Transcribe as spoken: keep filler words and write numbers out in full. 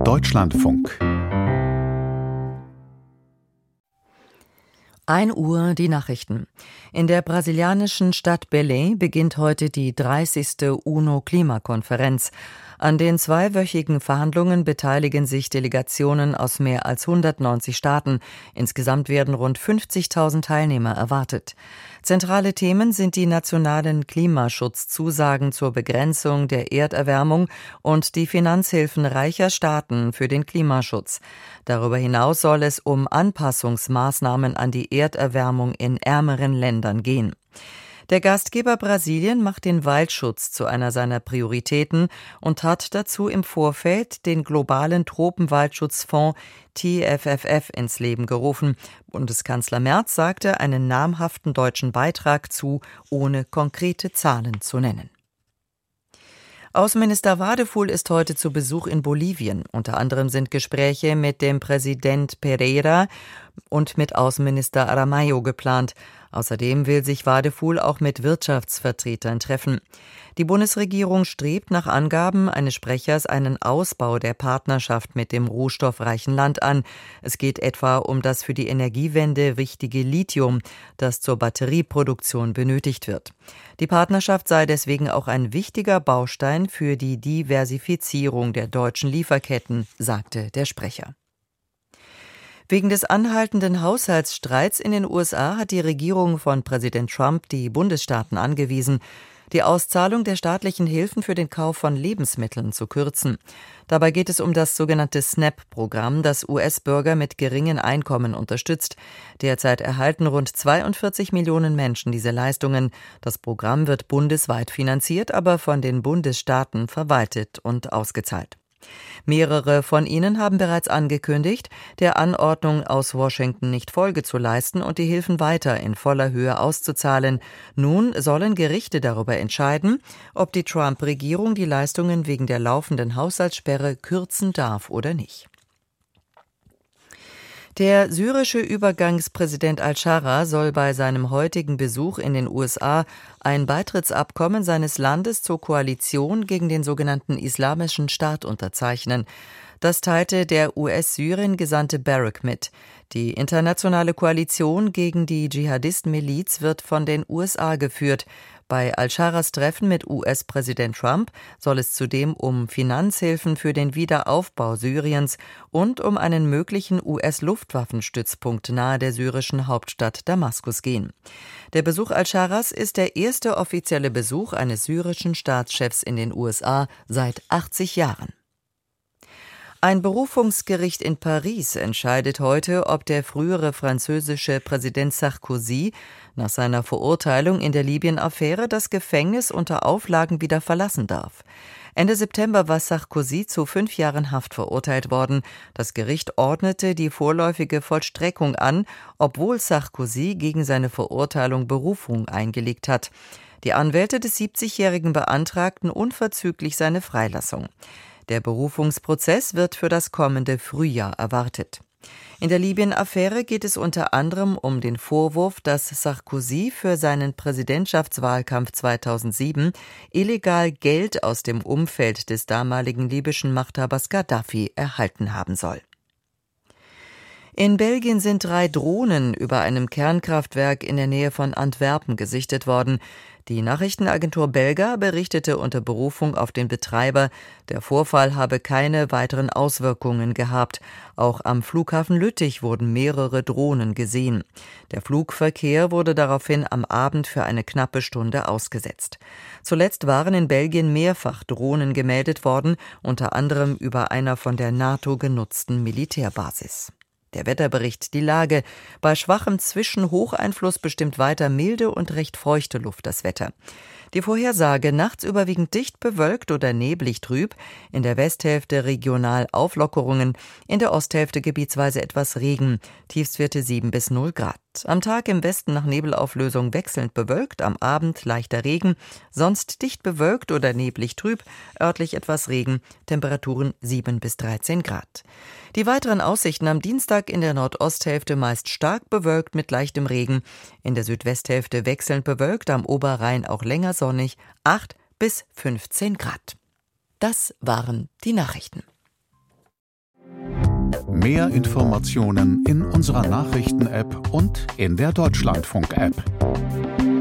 Deutschlandfunk. ein Uhr die Nachrichten. In der brasilianischen Stadt Belém beginnt heute die dreißigste UNO-Klimakonferenz. An den zweiwöchigen Verhandlungen beteiligen sich Delegationen aus mehr als hundertneunzig Staaten. Insgesamt werden rund fünfzigtausend Teilnehmer erwartet. Zentrale Themen sind die nationalen Klimaschutzzusagen zur Begrenzung der Erderwärmung und die Finanzhilfen reicher Staaten für den Klimaschutz. Darüber hinaus soll es um Anpassungsmaßnahmen an die Erderwärmung in ärmeren Ländern gehen. Der Gastgeber Brasilien macht den Waldschutz zu einer seiner Prioritäten und hat dazu im Vorfeld den globalen Tropenwaldschutzfonds T F F F ins Leben gerufen. Bundeskanzler Merz sagte einen namhaften deutschen Beitrag zu, ohne konkrete Zahlen zu nennen. Außenminister Wadefuhl ist heute zu Besuch in Bolivien. Unter anderem sind Gespräche mit dem Präsident Pereira und mit Außenminister Aramayo geplant. Außerdem will sich Wadefuhl auch mit Wirtschaftsvertretern treffen. Die Bundesregierung strebt nach Angaben eines Sprechers einen Ausbau der Partnerschaft mit dem rohstoffreichen Land an. Es geht etwa um das für die Energiewende wichtige Lithium, das zur Batterieproduktion benötigt wird. Die Partnerschaft sei deswegen auch ein wichtiger Baustein für die Diversifizierung der deutschen Lieferketten, sagte der Sprecher. Wegen des anhaltenden Haushaltsstreits in den U S A hat die Regierung von Präsident Trump die Bundesstaaten angewiesen, die Auszahlung der staatlichen Hilfen für den Kauf von Lebensmitteln zu kürzen. Dabei geht es um das sogenannte SNAP-Programm, das U S-Bürger mit geringen Einkommen unterstützt. Derzeit erhalten rund zweiundvierzig Millionen Menschen diese Leistungen. Das Programm wird bundesweit finanziert, aber von den Bundesstaaten verwaltet und ausgezahlt. Mehrere von ihnen haben bereits angekündigt, der Anordnung aus Washington nicht Folge zu leisten und die Hilfen weiter in voller Höhe auszuzahlen. Nun sollen Gerichte darüber entscheiden, ob die Trump-Regierung die Leistungen wegen der laufenden Haushaltssperre kürzen darf oder nicht. Der syrische Übergangspräsident al-Scharra soll bei seinem heutigen Besuch in den U S A ein Beitrittsabkommen seines Landes zur Koalition gegen den sogenannten Islamischen Staat unterzeichnen. Das teilte der U S-Syrien-Gesandte Barrack mit. Die internationale Koalition gegen die Dschihadisten-Miliz wird von den U S A geführt. Bei al-Scharras Treffen mit U S-Präsident Trump soll es zudem um Finanzhilfen für den Wiederaufbau Syriens und um einen möglichen U S-Luftwaffenstützpunkt nahe der syrischen Hauptstadt Damaskus gehen. Der Besuch al-Scharras ist der erste offizielle Besuch eines syrischen Staatschefs in den U S A seit achtzig Jahren. Ein Berufungsgericht in Paris entscheidet heute, ob der frühere französische Präsident Sarkozy nach seiner Verurteilung in der Libyen-Affäre das Gefängnis unter Auflagen wieder verlassen darf. Ende September war Sarkozy zu fünf Jahren Haft verurteilt worden. Das Gericht ordnete die vorläufige Vollstreckung an, obwohl Sarkozy gegen seine Verurteilung Berufung eingelegt hat. Die Anwälte des siebzigjährigen beantragten unverzüglich seine Freilassung. Der Berufungsprozess wird für das kommende Frühjahr erwartet. In der Libyen-Affäre geht es unter anderem um den Vorwurf, dass Sarkozy für seinen Präsidentschaftswahlkampf zweitausendsieben illegal Geld aus dem Umfeld des damaligen libyschen Machthabers Gaddafi erhalten haben soll. In Belgien sind drei Drohnen über einem Kernkraftwerk in der Nähe von Antwerpen gesichtet worden. Die Nachrichtenagentur Belga berichtete unter Berufung auf den Betreiber, der Vorfall habe keine weiteren Auswirkungen gehabt. Auch am Flughafen Lüttich wurden mehrere Drohnen gesehen. Der Flugverkehr wurde daraufhin am Abend für eine knappe Stunde ausgesetzt. Zuletzt waren in Belgien mehrfach Drohnen gemeldet worden, unter anderem über einer von der NATO genutzten Militärbasis. Der Wetterbericht: Die Lage. Bei schwachem Zwischenhocheinfluss bestimmt weiter milde und recht feuchte Luft das Wetter. Die Vorhersage: nachts überwiegend dicht bewölkt oder neblig trüb, in der Westhälfte regional Auflockerungen, in der Osthälfte gebietsweise etwas Regen, Tiefstwerte sieben bis null Grad. Am Tag im Westen nach Nebelauflösung wechselnd bewölkt, am Abend leichter Regen, sonst dicht bewölkt oder neblig trüb, örtlich etwas Regen, Temperaturen sieben bis dreizehn Grad. Die weiteren Aussichten: am Dienstag in der Nordosthälfte meist stark bewölkt mit leichtem Regen, in der Südwesthälfte wechselnd bewölkt, am Oberrhein auch länger sonnig, acht bis fünfzehn Grad. Das waren die Nachrichten. Mehr Informationen in unserer Nachrichten-App und in der Deutschlandfunk-App.